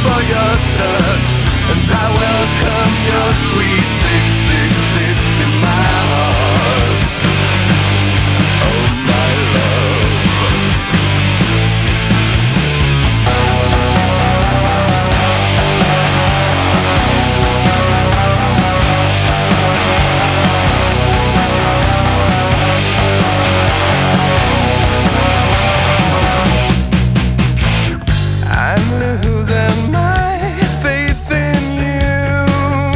for your touch, and I welcome your sweet 666 in my heart. Oh my love. I'm losing my faith in you,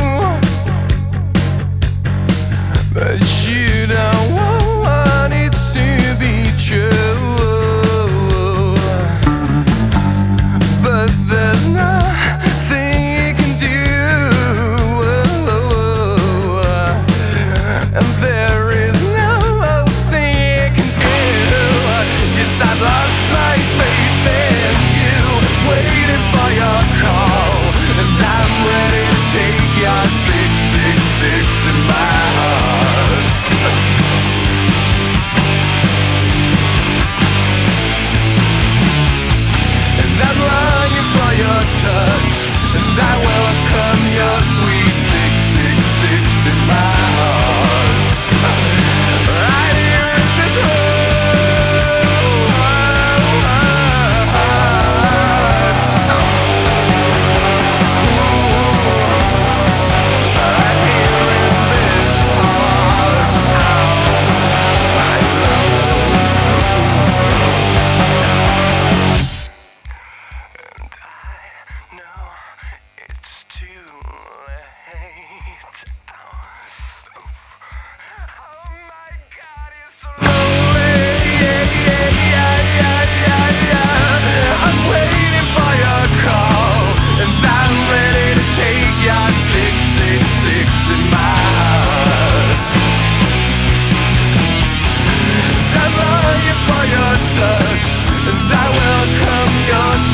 but you don't want it to be true. But there's nothing you can do, and there is no thing you can do. Yes, I've lost my faith in you, waiting for your call, and I'm ready to take your 666 in my heart. And I'm longing for your touch, and I welcome your sweet 666 in my heart. Right here in this touch, and I welcome your